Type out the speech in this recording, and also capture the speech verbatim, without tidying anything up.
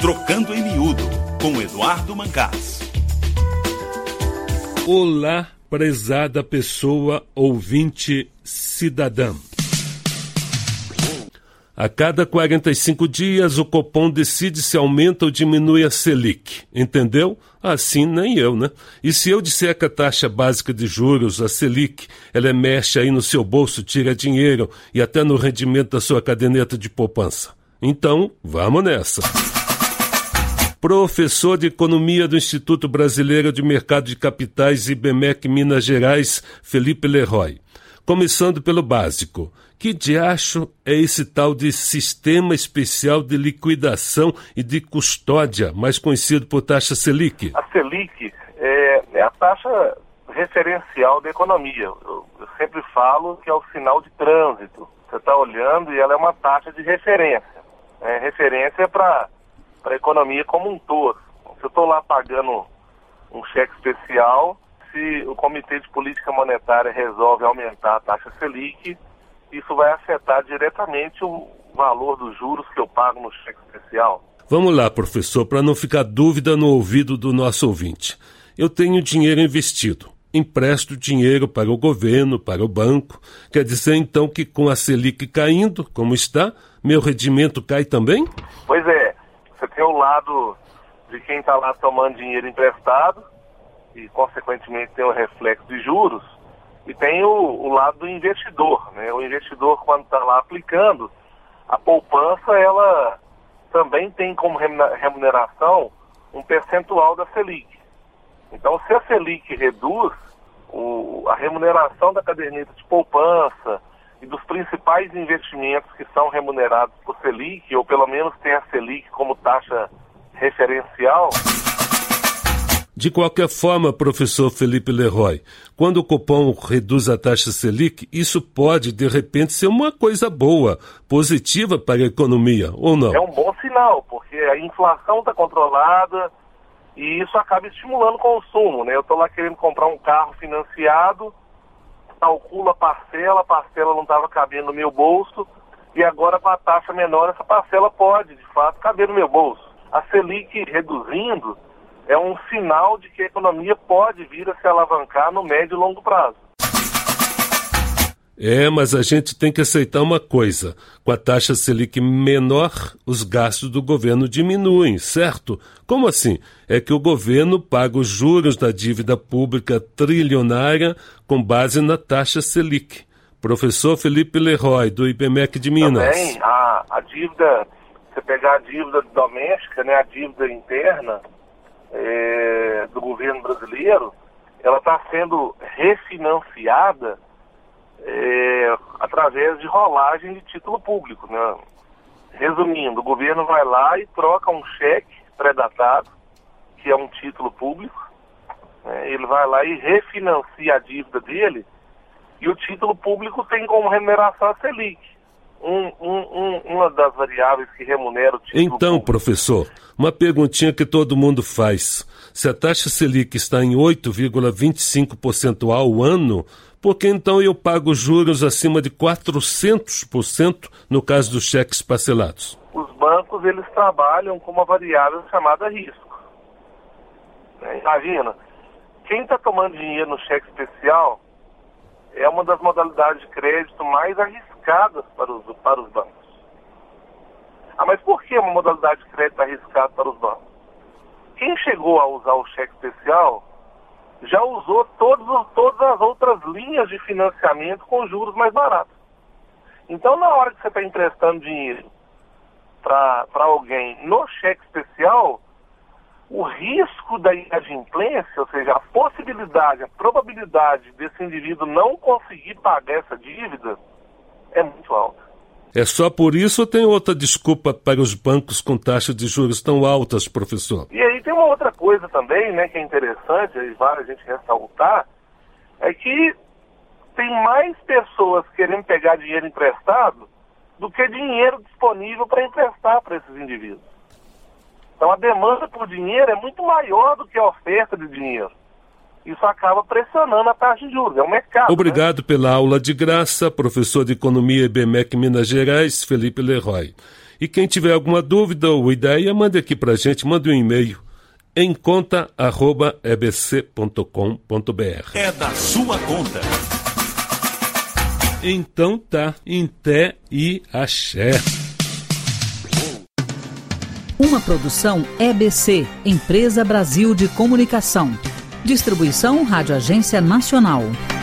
Trocando em Miúdo, com Eduardo Mancás. Olá, prezada pessoa ouvinte cidadã. A cada quarenta e cinco dias, o Copom decide se aumenta ou diminui a Selic. Entendeu? Assim nem eu, né? E se eu disser que a taxa básica de juros, a Selic, ela mexe aí no seu bolso, tira dinheiro e até no rendimento da sua caderneta de poupança? Então, vamos nessa. Professor de Economia do Instituto Brasileiro de Mercado de Capitais I B M E C Minas Gerais, Felipe Leroy. Começando pelo básico. Que diacho é esse tal de Sistema Especial de Liquidação e de Custódia, mais conhecido por taxa Selic? A Selic é, é a taxa referencial da economia. Eu, eu sempre falo que é o sinal de trânsito. Você está olhando e ela é uma taxa de referência. É, referência para a economia como um todo. Se eu estou lá pagando um cheque especial, se o Comitê de Política Monetária resolve aumentar a taxa Selic, isso vai afetar diretamente o valor dos juros que eu pago no cheque especial. Vamos lá, professor, para não ficar dúvida no ouvido do nosso ouvinte. Eu tenho dinheiro investido, empresto dinheiro para o governo, para o banco. Quer dizer, então, que com a Selic caindo, como está, meu rendimento cai também? Pois é, você tem o lado de quem está lá tomando dinheiro emprestado e, consequentemente, tem o reflexo de juros. E tem o, o lado do investidor, né? O investidor, quando está lá aplicando, a poupança, ela também tem como remuneração um percentual da Selic. Então, se a Selic reduz, o, a remuneração da caderneta de poupança e dos principais investimentos que são remunerados por Selic, ou pelo menos tem a Selic como taxa referencial... De qualquer forma, professor Felipe Leroy, quando o Copom reduz a taxa Selic, isso pode, de repente, ser uma coisa boa, positiva para a economia, ou não? É um bom sinal, porque a inflação está controlada e isso acaba estimulando o consumo, né? Eu estou lá querendo comprar um carro financiado, calculo a parcela, a parcela não estava cabendo no meu bolso, e agora com a taxa menor, essa parcela pode, de fato, caber no meu bolso. A Selic reduzindo é um sinal de que a economia pode vir a se alavancar no médio e longo prazo. É, mas a gente tem que aceitar uma coisa. Com a taxa Selic menor, os gastos do governo diminuem, certo? Como assim? É que o governo paga os juros da dívida pública trilionária com base na taxa Selic. Professor Felipe Leroy, do I B M E C de Minas. Também, a, a dívida, você pegar a dívida doméstica, né, a dívida interna, É, do governo brasileiro, ela está sendo refinanciada é, através de rolagem de título público, né? Resumindo, o governo vai lá e troca um cheque pré-datado, que é um título público, né? Ele vai lá e refinancia a dívida dele, e o título público tem como remuneração a Selic. Um, um, um, uma das variáveis que remunera o título Então, público. Professor, uma perguntinha que todo mundo faz. Se a taxa Selic está em oito vírgula vinte e cinco por cento ao ano, por que então eu pago juros acima de quatrocentos por cento no caso dos cheques parcelados? Os bancos, eles trabalham com uma variável chamada risco. Né? Imagina, quem está tomando dinheiro no cheque especial é uma das modalidades de crédito mais arriscadas para os, para os bancos. Ah, mas por que uma modalidade de crédito arriscada para os bancos? Quem chegou a usar o cheque especial já usou todos, todas as outras linhas de financiamento com juros mais baratos. Então, na hora que você está emprestando dinheiro para alguém no cheque especial, o risco da inadimplência, ou seja, a possibilidade, a probabilidade desse indivíduo não conseguir pagar essa dívida é muito alta. É só por isso ou tem outra desculpa para os bancos com taxas de juros tão altas, professor? E aí tem uma outra coisa também, né, que é interessante, e vale a gente ressaltar, é que tem mais pessoas querendo pegar dinheiro emprestado do que dinheiro disponível para emprestar para esses indivíduos. Então a demanda por dinheiro é muito maior do que a oferta de dinheiro. Isso acaba pressionando a taxa de juros, é um mercado. Obrigado, né? pela aula de graça, professor de Economia I B M E C Minas Gerais, Felipe Leroy. E quem tiver alguma dúvida ou ideia, mande aqui pra gente, mande um e-mail em conta arroba e b c ponto com ponto b r. É da sua conta. Então tá, em té e axé. Uma produção E B C, Empresa Brasil de Comunicação. Distribuição Rádio Agência Nacional.